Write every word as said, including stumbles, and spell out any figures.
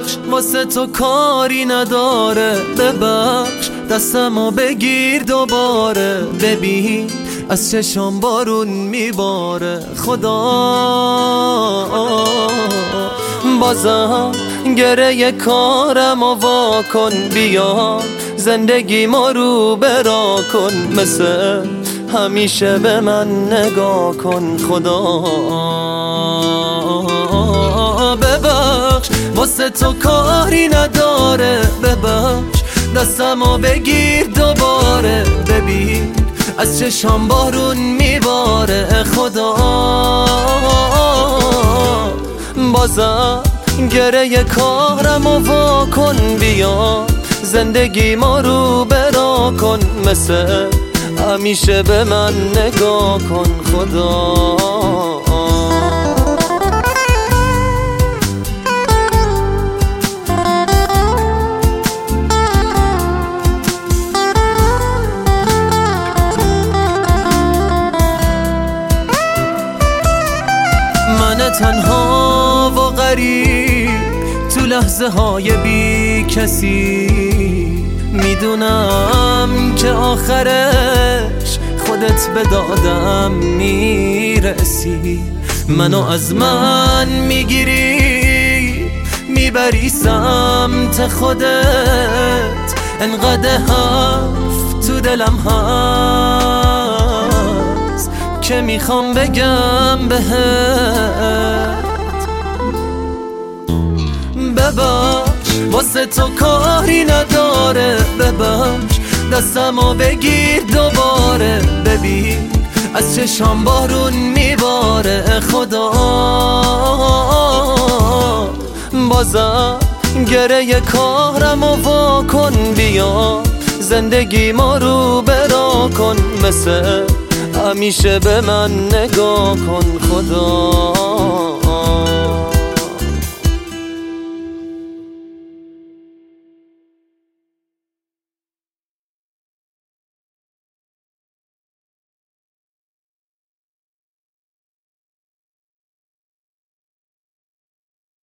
ببخش واسه تو کاری نداره، ببخش دستمو بگیر دوباره، ببین از چشام بارون میباره. خدا بازم گره کارمو وا کن، بیا زندگی ما رو برا کن، مثل همیشه به من نگاه کن. خدا ببخش واسه تو کاری نداره، ببخش دستمو بگیر دوباره، ببین از چشام بارون میباره. خدا بازم گره کارمو وا کن، بیا زندگی ما رو برا کن، مثل همیشه به من نگاه کن. خدا من تنها و غریب تو لحظه های بی کسی، میدونم که آخرش خودت به دادم میرسی. منو از من میگیری میبری سمت خودت، انقدر حرف تو دلم هست که میخوام بگم بهت. ببخش واسه تو کاری نداره، ببخش دستمو بگیر دوباره، ببین از چشام بارون میباره. خدا بازم گره کارمو وا کن، بیا زندگی ما رو برا کن، مثل همیشه به من نگاه کن. خدا